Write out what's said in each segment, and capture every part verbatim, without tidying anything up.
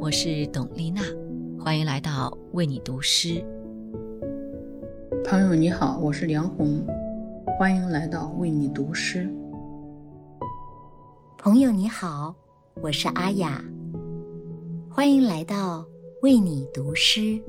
我是董丽娜，欢迎来到为你读诗。 朋友你好，我是梁红，欢迎来到为你读诗。 朋友你好，我是阿雅，欢迎来到为你读诗。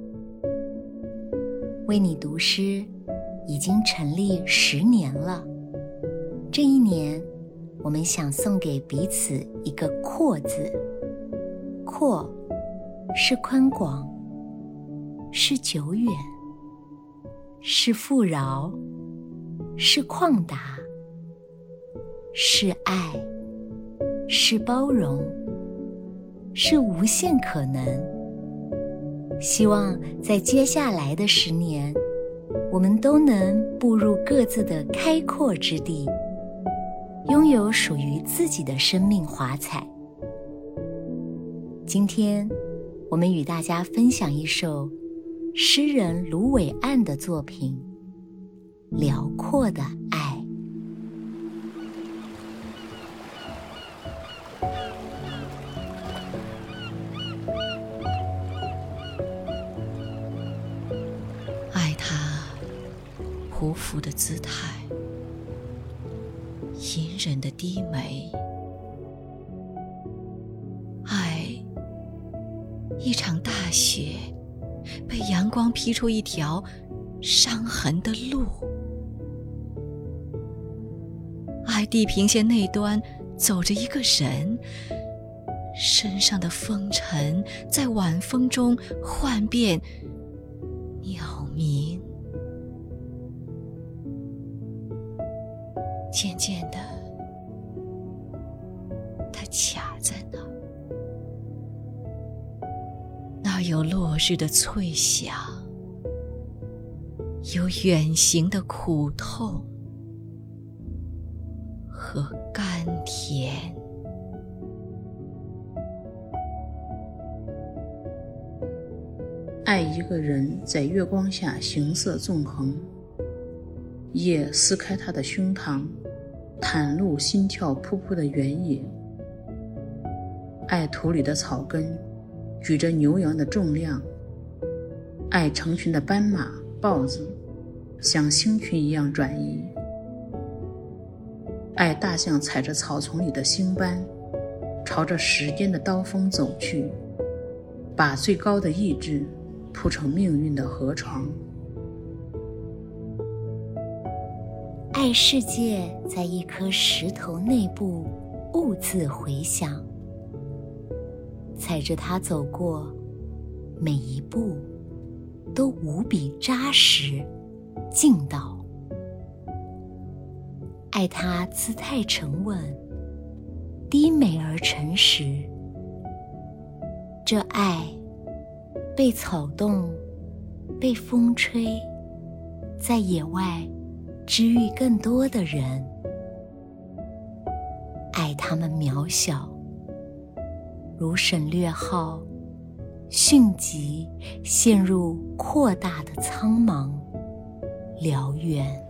为你读诗已经成立十年了，这一年我们想送给彼此一个阔字。阔是宽广，是久远，是富饶，是旷达，是爱，是包容，是无限可能。希望在接下来的十年，我们都能步入各自的开阔之地，拥有属于自己的生命华彩。今天我们与大家分享一首诗人芦苇岸的作品《辽阔的爱》。 爱他匍匐的姿态，隐忍的低眉，爱一场大雪，被阳光劈出一条伤痕的路。爱地平线那端走着一个人，身上的风尘在晚风中幻变鸟鸣。渐渐的，它卡在那儿，那儿有落日的脆响，有远行的苦痛和甘甜。 爱一个人在月光下行色纵横，夜撕开他的胸膛，袒露心跳扑扑的原野。爱土里的草根举着牛羊的重量，爱成群的斑马豹子像星群一样转移，爱大象踩着草丛里的星斑，朝着时间的刀锋走去，把最高的意志铺成命运的河床。 爱世界在一颗石头内部兀自回响，踩着它走过，每一步都无比扎实劲道。爱它姿态沉稳，低美而诚实。这爱被草动，被风吹，在野外治愈更多的人。爱他们渺小，如省略号，迅疾陷入扩大的苍茫辽远。